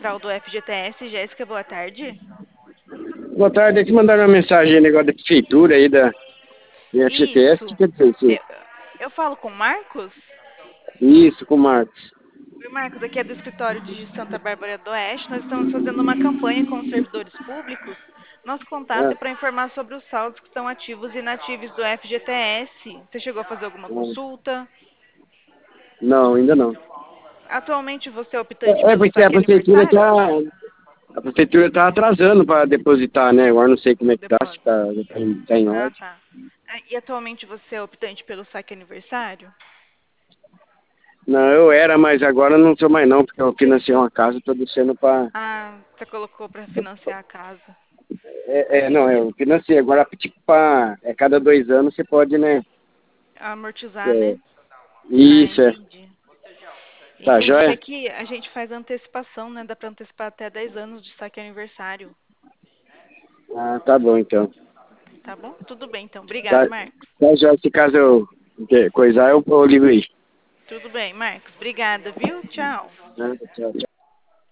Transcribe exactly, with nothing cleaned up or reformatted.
central do F G T S. Jéssica, boa tarde. Boa tarde, aqui mandaram uma mensagem aí, negócio da prefeitura aí da da F G T S, o que Isso. quer dizer isso? Eu, eu falo com o Marcos? Isso, com o Marcos. Oi, Marcos, aqui é do escritório de Santa Bárbara do Oeste. Nós estamos fazendo uma campanha com os servidores públicos. Nosso contato é Ah, para informar sobre os saldos que estão ativos e inativos do F G T S. Você chegou a fazer alguma ah, consulta? não, ainda não. Atualmente você é optante É, é pelo porque a saque prefeitura aniversário? tá, a prefeitura tá atrasando para depositar, né? Agora não sei como é que tá, se Depósito. tá, tá, em, tá em Ah, ordem. tá. Ah, E atualmente você é optante pelo saque aniversário? Não, eu era, mas agora não sou mais não, porque eu financei uma casa, tô deixando para... Ah, você colocou para financiar a casa. É, é, não, eu financei, agora tipo pra, é cada dois anos você pode, né? Amortizar, É, né? Ah, isso, é. entendi. Tá Entendi que joia? aqui a gente faz antecipação, né? Dá para antecipar até dez anos de saque aniversário. Ah, tá bom então. Tá bom? Tudo bem, então. Tá, Obrigado, Marcos. tá joia, se caso eu que- coisar, eu, eu ligo aí. Tudo bem, Marcos. Obrigada, viu? Tchau. Né? Tchau, tchau.